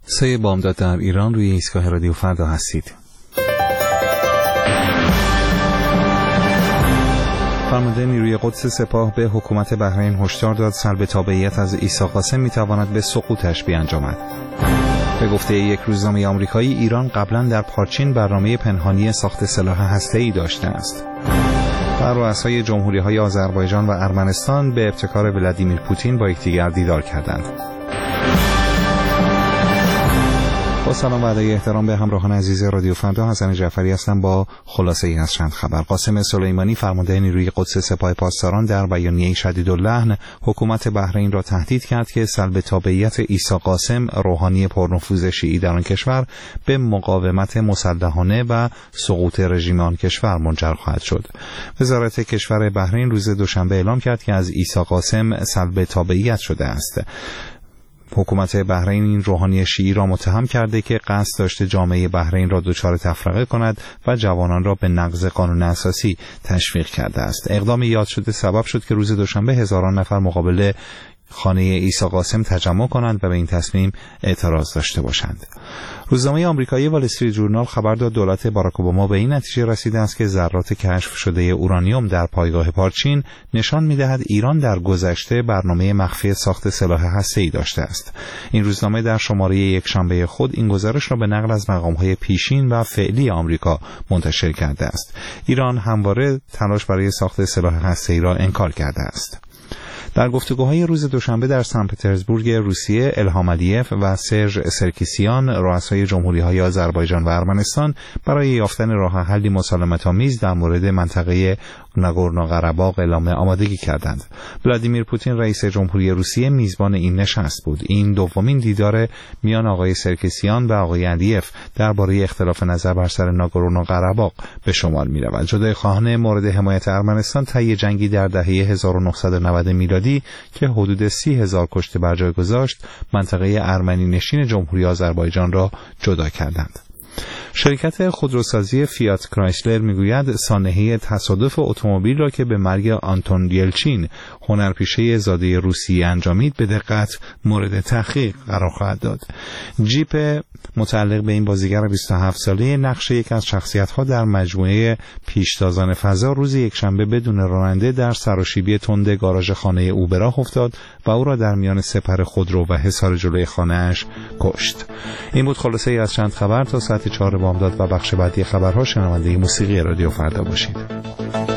سه بامداد در ایران روی ایستگاه رادیو فردا هستید. فرمانده نیروی قدس سپاه به حکومت بحرین هشدار داد سلب تابعیت از عیسی قاسم میتواند به سقوطش بیانجامد. به گفته یک روزنامه آمریکایی، ایران قبلا در پارچین برنامه پنهانی ساخت سلاح هسته‌ای داشته است. و رؤسای جمهوری‌های آذربایجان و ارمنستان به ابتکار ولادیمیر پوتین با یکدیگر دیدار کردند. با سلام و ادای احترام به همراهان عزیز رادیو فردا، حسن جعفری هستم با خلاصه ای از چند خبر. قاسم سلیمانی فرمانده نیروی قدس سپاه پاسداران در بیانیه شدیداللحن حکومت بحرین را تهدید کرد که سلب تابعیت عیسی قاسم، روحانی پرنفوذ شیعی در آن کشور، به مقاومت مسلحانه و سقوط رژیم آن کشور منجر خواهد شد. وزارت کشور بحرین روز دوشنبه اعلام کرد که از عیسی قاسم سلب تابعیت شده است. حکومت بحرین این روحانی شیعی را متهم کرده که قصد داشته جامعه بحرین را دچار تفرقه کند و جوانان را به نقض قانون اساسی تشویق کرده است. اقدام یاد شده سبب شد که روز دوشنبه هزاران نفر مقابل خانه عیسی قاسم تجمع کنند و به این تصمیم اعتراض داشته باشند. روزنامه آمریکایی وال استریت ژورنال خبر داد دولت باراک اوباما به این نتیجه رسیده است که ذرات کشف شده اورانیوم در پایگاه پارچین نشان می‌دهد ایران در گذشته برنامه مخفی ساخت سلاح هسته‌ای داشته است. این روزنامه در شماره یکشنبه خود این گزارش را به نقل از مقام‌های پیشین و فعلی آمریکا منتشر کرده است. ایران همواره تلاش برای ساخت سلاح هسته‌ای را انکار کرده است. در گفتگوهای روز دوشنبه در سن پترزبورگ روسیه، الهام علیف و سرژ سرکیسیان، رؤسای جمهوری‌های آذربایجان و ارمنستان، برای یافتن راه حلی مسالمت‌آمیز در مورد منطقه ناگورنو قره‌باغ اعلام آمادگی کردند. ولادیمیر پوتین رئیس جمهوری روسیه میزبان این نشست بود. این دومین دیدار میان آقای سرکیسیان و آقای علیف درباره اختلاف نظر بر سر ناگورنو قره‌باغ به شمار می‌رود. جدای خواهان مورد حمایت ارمنستان طی جنگی در دهه 1990 میلادی که حدود 30,000 کشته بر جای گذاشت، منطقه ارمنی نشین جمهوری آذربایجان را جدا کردند. شرکت خودروسازی فیات کرایسلر میگوید سانحه تصادف اتومبیل را که به مرگ آنتون یلچین، هنرپیشه زاده روسیه انجامید، به دقت مورد تحقیق قرار خواهد داد. جیپ متعلق به این بازیگر 27 ساله نقش یک از شخصیت‌ها در مجموعه پیشتازان فضا روز یکشنبه بدون راننده در سراشیبی تند گاراژ خانه او به راه افتاد و او را در میان سپر خودرو و حصار جلوی خانه‌اش کشت. این بود خلاصه ای از چند خبر. تا ساعت 4 بامداد و بخش بعدی خبرها شنونده موسیقی رادیو فردا باشید.